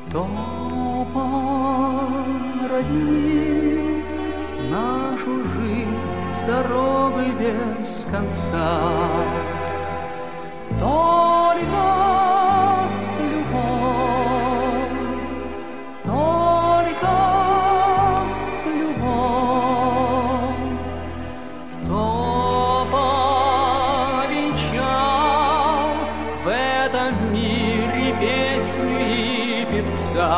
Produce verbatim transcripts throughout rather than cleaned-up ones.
Кто породнил нашу жизнь с дорогой без конца? Только любовь, только любовь. Кто повенчал в этом мире песню и певца?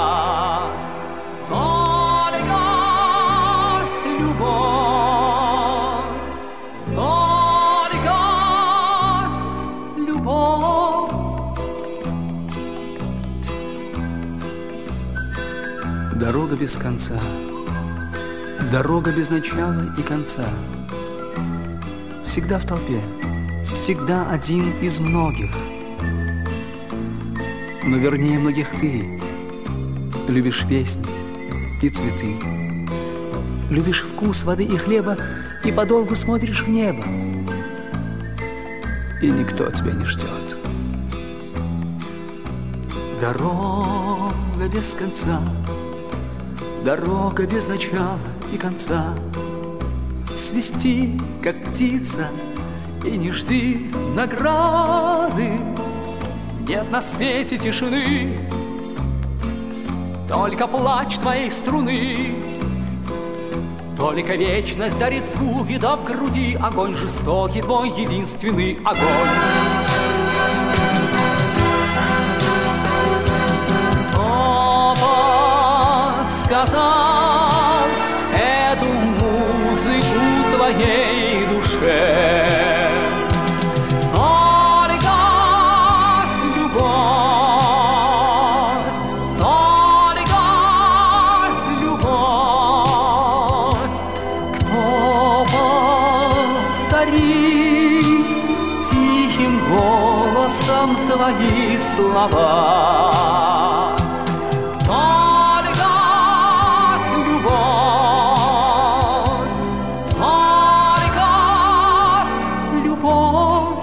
Только любовь, только любовь. Дорога без конца, дорога без начала и конца. Всегда в толпе, всегда один из многих. Но вернее многих ты любишь песни и цветы, любишь вкус воды и хлеба, и подолгу смотришь в небо, и никто тебя не ждет. Дорога без конца, дорога без начала и конца. Свисти, как птица, и не жди награды. Нет на свете тишины, только плач твоей струны. Только вечность дарит звуки, да в груди огонь жестокий, твой единственный огонь. Кто подсказал эту музыку твоей душе? Тихим голосом твои слова. Только любовь, только любовь.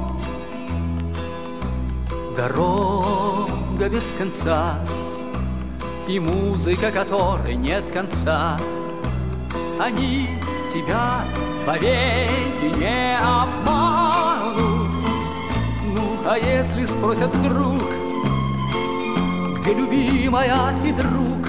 Дорога без конца, и музыка, которой нет конца. Они тебя повеки не обманут. Ну, а если спросят вдруг, где любимая и друг,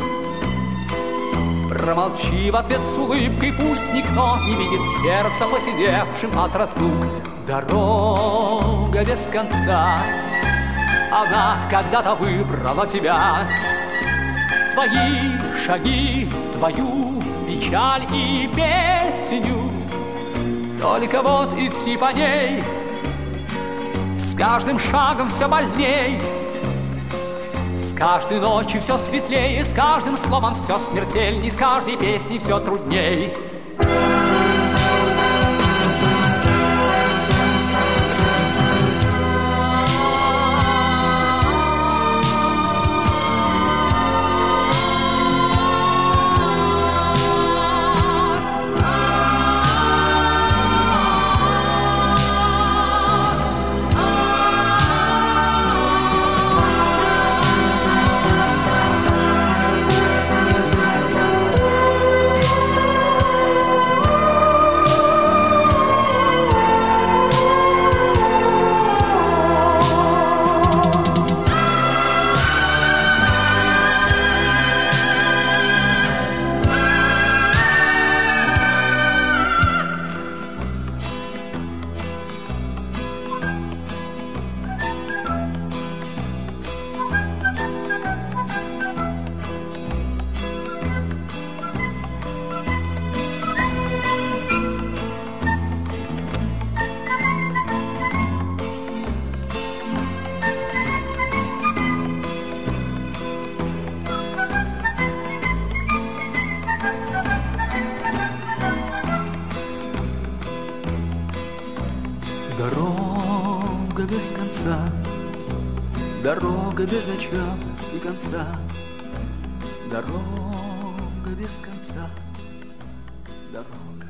промолчи в ответ с улыбкой, пусть никто не видит сердца, посидевшим от разлук. Дорога без конца, она когда-то выбрала тебя. Твои шаги, твою печаль и песню. Только вот идти по ней с каждым шагом все больней, с каждой ночью все светлее, с каждым словом все смертельней, с каждой песней все трудней. Дорога без конца, дорога без начала и конца, дорога без конца, дорога.